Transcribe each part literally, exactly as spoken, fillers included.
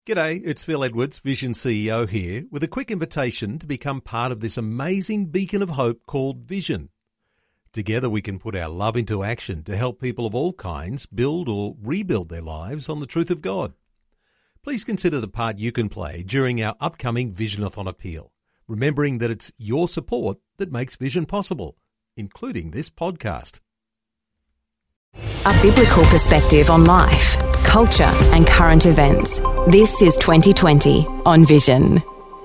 G'day, it's Phil Edwards, Vision C E O here, with a quick invitation to become part of this amazing beacon of hope called Vision. Together we can put our love into action to help people of all kinds build or rebuild their lives on the truth of God. Please consider the part you can play during our upcoming Visionathon appeal, remembering that it's your support that makes Vision possible, including this podcast. A biblical perspective on life, culture and current events. This is twenty twenty on Vision.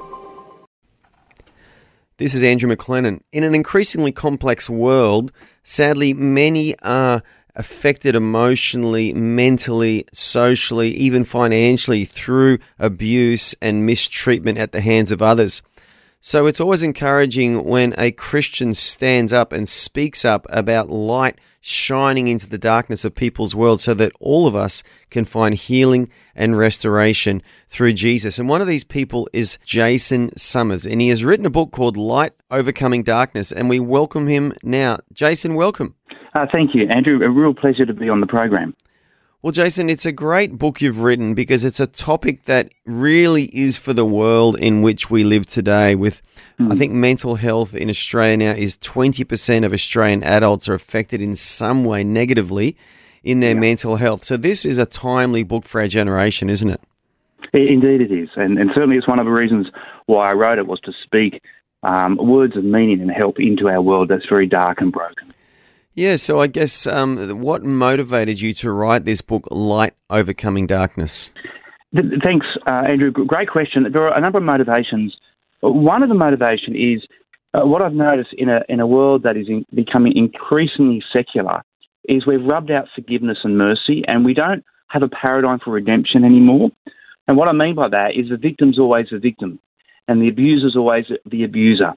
This is Andrew McLennan. In an increasingly complex world, sadly, many are affected emotionally, mentally, socially, even financially through abuse and mistreatment at the hands of others. So it's always encouraging when a Christian stands up and speaks up about light shining into the darkness of people's world so that all of us can find healing and restoration through Jesus. And one of these people is Jason Summers, and he has written a book called Light Overcoming Darkness, and we welcome him now. Jason, welcome. Uh, thank you, Andrew. A real pleasure to be on the program. Well, Jason, it's a great book you've written because it's a topic that really is for the world in which we live today. With, mm. I think mental health in Australia now is twenty percent of Australian adults are affected in some way negatively in their yeah. mental health. So this is a timely book for our generation, isn't it? Indeed it is. And, and certainly it's one of the reasons why I wrote it, was to speak um, words of meaning and help into our world that's very dark and broken. Yeah, so I guess um, what motivated you to write this book, Light Overcoming Darkness? Thanks, uh, Andrew. Great question. There are a number of motivations. One of the motivation is uh, what I've noticed in a in a world that is in, becoming increasingly secular is we've rubbed out forgiveness and mercy, and we don't have a paradigm for redemption anymore. And what I mean by that is the victim's always the victim, and the abuser's always the abuser.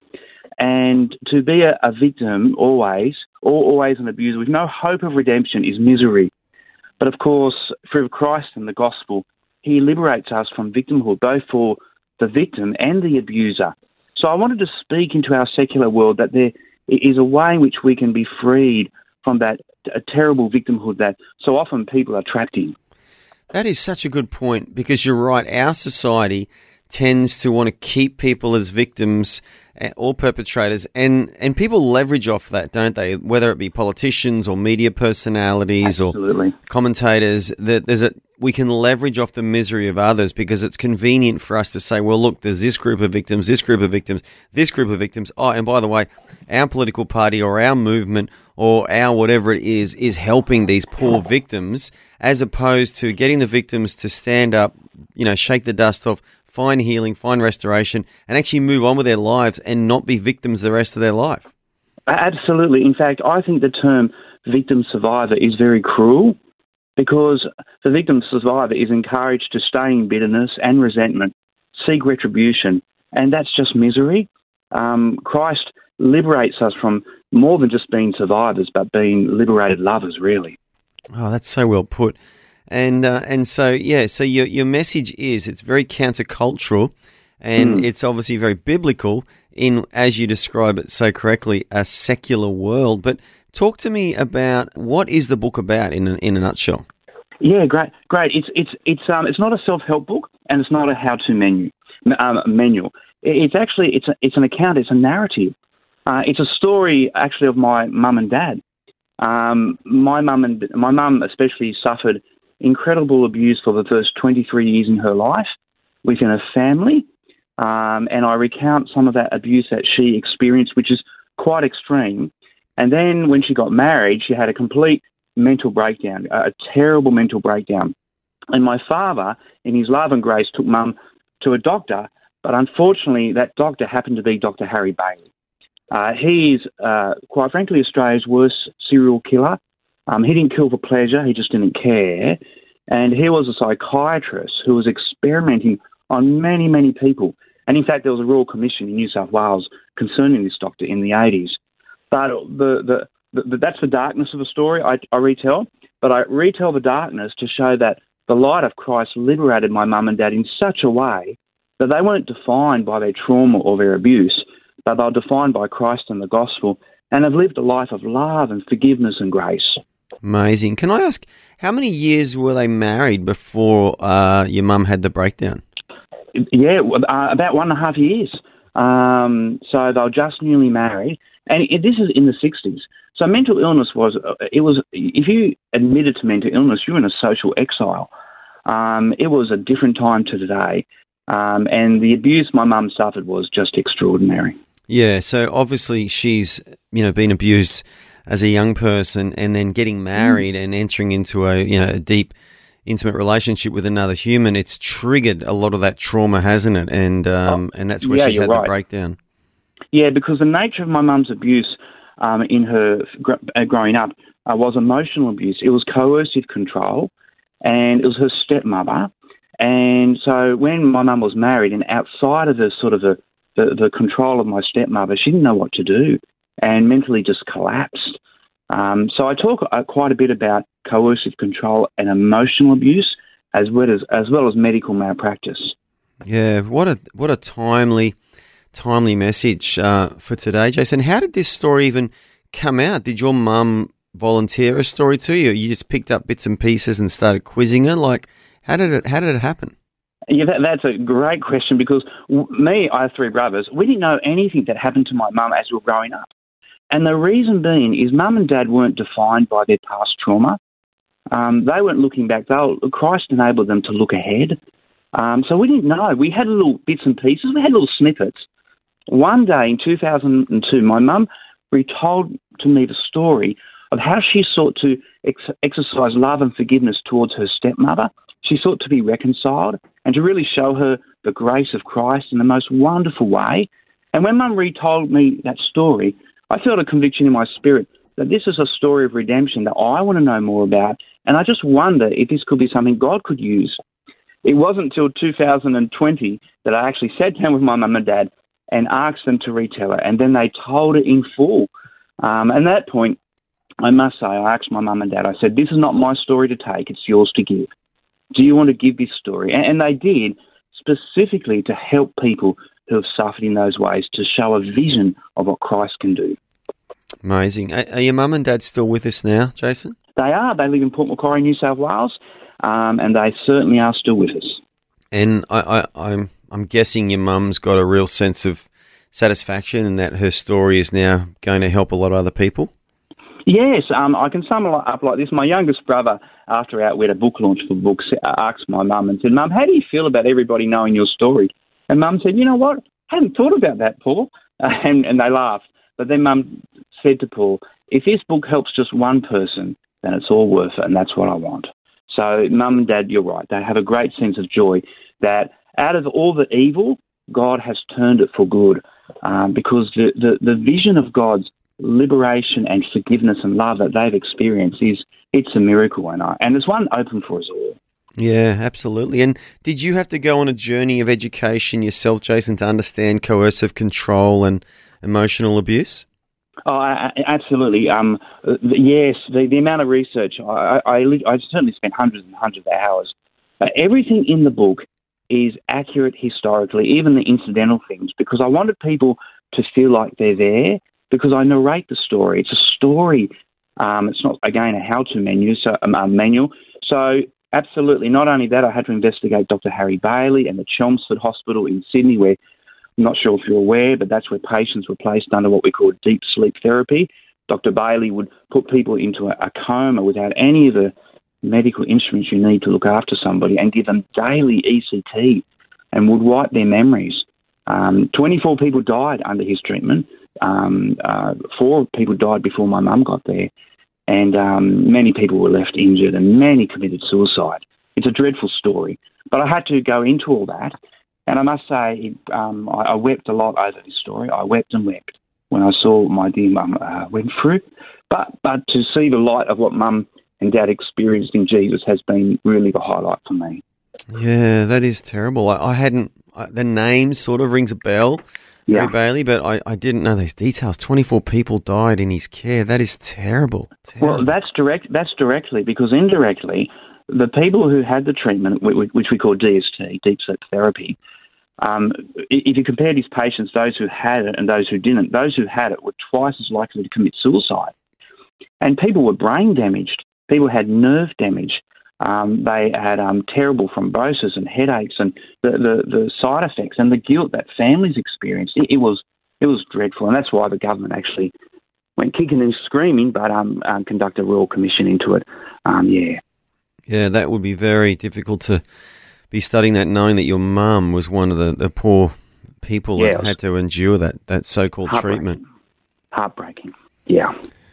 And to be a, a victim always, or always an abuser with no hope of redemption is misery. But of course, through Christ and the gospel, he liberates us from victimhood, both for the victim and the abuser. So I wanted to speak into our secular world that there is a way in which we can be freed from that a terrible victimhood that so often people are trapped in. That is such a good point, because you're right. Our society tends to want to keep people as victims or perpetrators, and, and people leverage off that, don't they? Whether it be politicians or media personalities Absolutely. or commentators, that there's a we can leverage off the misery of others because it's convenient for us to say, well, look, there's this group of victims, this group of victims, this group of victims. Oh, and by the way, our political party or our movement or our whatever it is is helping these poor victims, as opposed to getting the victims to stand up, you know, shake the dust off, find healing, find restoration, and actually move on with their lives and not be victims the rest of their life. Absolutely. In fact, I think the term victim survivor is very cruel, because the victim survivor is encouraged to stay in bitterness and resentment, seek retribution, and that's just misery. Um, Christ liberates us from more than just being survivors, but being liberated lovers, really. Oh, that's so well put. And uh, and so, yeah, so your your message is, it's very countercultural, and mm. it's obviously very biblical in, as you describe it so correctly, a secular world. But talk to me about, what is the book about in a, in a nutshell? Yeah, great, great. It's it's it's um it's not a self-help book, and it's not a how-to menu um, manual. It's actually it's a, it's an account. It's a narrative. Uh, it's a story actually of my mum and dad. Um, my mum and my mum especially suffered incredible abuse for the first twenty-three years in her life within a family, um, and I recount some of that abuse that she experienced, which is quite extreme. And then when she got married, she had a complete mental breakdown, a terrible mental breakdown. And my father, in his love and grace, took mum to a doctor, but unfortunately that doctor happened to be Doctor Harry Bailey. Uh, he's, uh, quite frankly, Australia's worst serial killer. Um, he didn't kill for pleasure, he just didn't care. And he was a psychiatrist who was experimenting on many, many people. And in fact, there was a Royal Commission in New South Wales concerning this doctor in the eighties. But the, the, the, that's the darkness of the story I, I retell. But I retell the darkness to show that the light of Christ liberated my mum and dad in such a way that they weren't defined by their trauma or their abuse, but they were defined by Christ and the gospel, and have lived a life of love and forgiveness and grace. Amazing. Can I ask, how many years were they married before uh, your mum had the breakdown? Yeah, uh, about one and a half years. Um, so they were just newly married, and it, this is in the sixties. So mental illness was, it was, if you admitted to mental illness, you were in a social exile. Um, it was a different time to today, um, and the abuse my mum suffered was just extraordinary. Yeah, so obviously she's, you know, been abused as a young person, and then getting married mm. and entering into a, you know, a deep, intimate relationship with another human. It's triggered a lot of that trauma, hasn't it? And um, oh, and that's where yeah, she's had right. the breakdown. Yeah, because the nature of my mum's abuse um, in her gr- uh, growing up uh, was emotional abuse. It was coercive control, and it was her stepmother. And so when my mum was married and outside of the sort of the, the, the control of my stepmother, she didn't know what to do and mentally just collapsed. Um, so I talk uh, quite a bit about coercive control and emotional abuse, as well as as well as medical malpractice. Yeah, what a what a timely timely message uh, for today, Jason. How did this story even come out? Did your mum volunteer a story to you? You just picked up bits and pieces and started quizzing her. Like, how did it how did it happen? Yeah, that, that's a great question, because w- me, I have three brothers. We didn't know anything that happened to my mum as we were growing up. And the reason being is mum and dad weren't defined by their past trauma. Um, they weren't looking back. They were, Christ enabled them to look ahead. Um, so we didn't know. We had little bits and pieces. We had little snippets. One day in two thousand two, my mum retold to me the story of how she sought to ex- exercise love and forgiveness towards her stepmother. She sought to be reconciled and to really show her the grace of Christ in the most wonderful way. And when mum retold me that story, I felt a conviction in my spirit that this is a story of redemption that I want to know more about, and I just wonder if this could be something God could use. It wasn't until two thousand twenty that I actually sat down with my mum and dad and asked them to retell it, and then they told it in full. Um, and at that point, I must say, I asked my mum and dad, I said, this is not my story to take, it's yours to give. Do you want to give this story? And, and they did, specifically to help people who have suffered in those ways, to show a vision of what Christ can do. Amazing. Are, are your mum and dad still with us now, Jason? They are. They live in Port Macquarie, New South Wales, um, and they certainly are still with us. And I, I, I'm I'm guessing your mum's got a real sense of satisfaction and that her story is now going to help a lot of other people? Yes, um, I can sum it up like this. My youngest brother, after our, we had a book launch for books, asked my mum and said, Mum, how do you feel about everybody knowing your story? And Mum said, you know what, I hadn't thought about that, Paul. Uh, and, and they laughed. But then Mum said to Paul, if this book helps just one person, then it's all worth it, and that's what I want. So Mum and Dad, you're right. They have a great sense of joy that out of all the evil, God has turned it for good, um, because the, the, the vision of God's liberation and forgiveness and love that they've experienced is, it's a miracle, and, I, and there's one open for us all. Yeah, absolutely. And did you have to go on a journey of education yourself, Jason, to understand coercive control and emotional abuse? Oh, I, I, absolutely. Um, the, yes, the, the amount of research, I, I, I certainly spent hundreds and hundreds of hours. Uh, everything in the book is accurate historically, even the incidental things, because I wanted people to feel like they're there, because I narrate the story. It's a story. Um, it's not, again, a how-to menu, so um, a manual. So absolutely, not only that, I had to investigate Doctor Harry Bailey and the Chelmsford Hospital in Sydney, where I'm not sure if you're aware, but that's where patients were placed under what we call deep sleep therapy. Doctor Bailey would put people into a, a coma without any of the medical instruments you need to look after somebody and give them daily E C T and would wipe their memories. Um, twenty-four people died under his treatment. Um, uh, four people died before my mum got there. And um, many people were left injured and many committed suicide. It's a dreadful story. But I had to go into all that. And I must say, um, I, I wept a lot over this story. I wept and wept when I saw my dear mum uh, went through. But but to see the light of what mum and dad experienced in Jesus has been really the highlight for me. Yeah, that is terrible. I, I hadn't, I, the name sort of rings a bell, yeah. Harry Bailey, but I, I didn't know these details. twenty-four people died in his care. That is terrible. terrible. Well, that's direct. That's directly, because indirectly, the people who had the treatment, which we call D S T, deep sleep therapy, um, if you compared his patients, those who had it and those who didn't, those who had it were twice as likely to commit suicide. And people were brain damaged. People had nerve damage. Um, they had um, terrible thrombosis and headaches, and the, the, the side effects and the guilt that families experienced. It, it was it was dreadful, and that's why the government actually went kicking and screaming, but um, um conducted a royal commission into it. Um, yeah, yeah, that would be very difficult to be studying that, knowing that your mum was one of the, the poor people yeah, that had to endure that that so-called treatment. Heartbreaking. Yeah.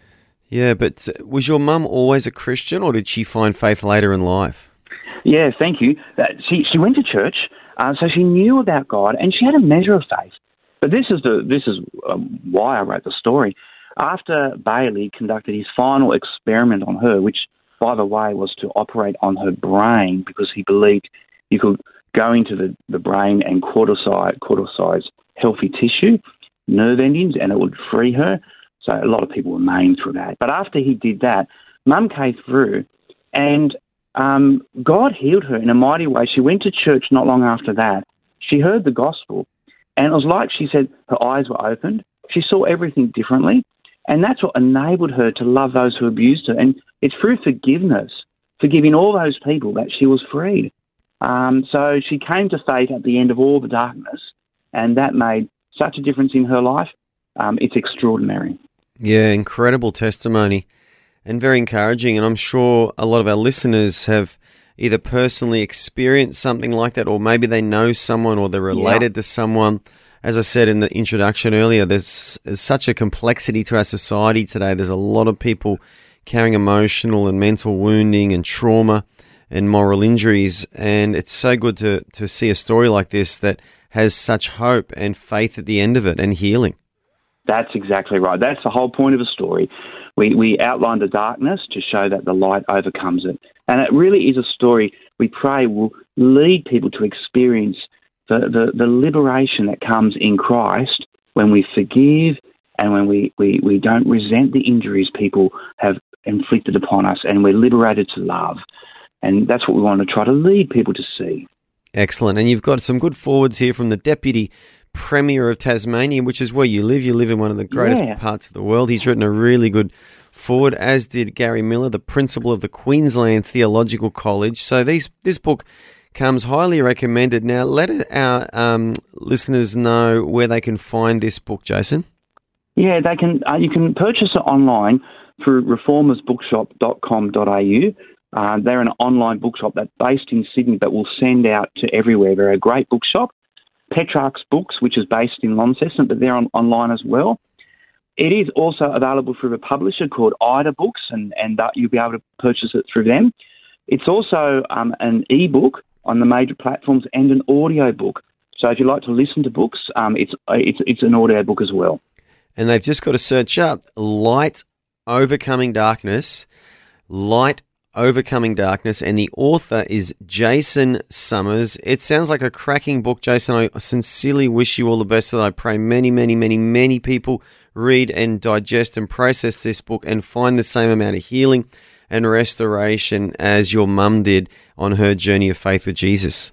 Yeah, but was your mum always a Christian, or did she find faith later in life? Yeah, thank you. Uh, she she went to church, uh, so she knew about God, and she had a measure of faith. But this is the this is um, why I wrote the story. After Bailey conducted his final experiment on her, which, by the way, was to operate on her brain, because he believed you could go into the, the brain and cauterize, cauterize healthy tissue, nerve endings, and it would free her. So a lot of people were maimed through that. But after he did that, Mum came through, and um, God healed her in a mighty way. She went to church not long after that. She heard the gospel, and it was like she said her eyes were opened. She saw everything differently, and that's what enabled her to love those who abused her. And it's through forgiveness, forgiving all those people, that she was freed. Um, so she came to faith at the end of all the darkness, and that made such a difference in her life. Um, it's extraordinary. Yeah, incredible testimony and very encouraging. And I'm sure a lot of our listeners have either personally experienced something like that, or maybe they know someone, or they're related yeah. to someone. As I said in the introduction earlier, there's, there's such a complexity to our society today. There's a lot of people carrying emotional and mental wounding and trauma and moral injuries. And it's so good to, to see a story like this that has such hope and faith at the end of it, and healing. That's exactly right. That's the whole point of a story. We we outline the darkness to show that the light overcomes it. And it really is a story we pray will lead people to experience the, the, the liberation that comes in Christ when we forgive and when we, we, we don't resent the injuries people have inflicted upon us, and we're liberated to love. And that's what we want to try to lead people to see. Excellent. And you've got some good forwards here from the Deputy Premier of Tasmania, which is where you live. You live in one of the greatest yeah. parts of the world. He's written a really good forward, as did Gary Miller, the principal of the Queensland Theological College. So these this book comes highly recommended. Now, let our um, listeners know where they can find this book, Jason. Yeah, they can. Uh, you can purchase it online through reformers bookshop dot com dot a u. Uh, they're an online bookshop that's based in Sydney, but will send out to everywhere. They're a great bookshop. Petrarch's Books, which is based in Launceston, but they're on, online as well. It is also available through a publisher called Ida Books, and, and uh, you'll be able to purchase it through them. It's also um, an e-book on the major platforms and an audio book. So if you like to listen to books, um, it's, it's, it's an audio book as well. And they've just got to search up Light Overcoming Darkness, Light Overcoming Darkness, and the author is Jason Summers. It sounds like a cracking book, Jason. I sincerely wish you all the best for that. I pray many, many, many, many people read and digest and process this book and find the same amount of healing and restoration as your mum did on her journey of faith with Jesus.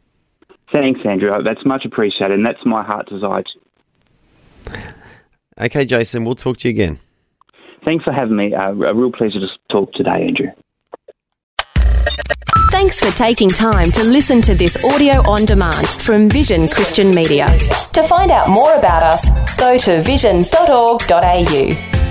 Thanks, Andrew. That's much appreciated, and that's my heart desire too. Okay, Jason, we'll talk to you again. Thanks for having me. Uh, a real pleasure to talk today, Andrew. Thanks for taking time to listen to this audio on demand from Vision Christian Media. To find out more about us, go to vision dot org dot a u.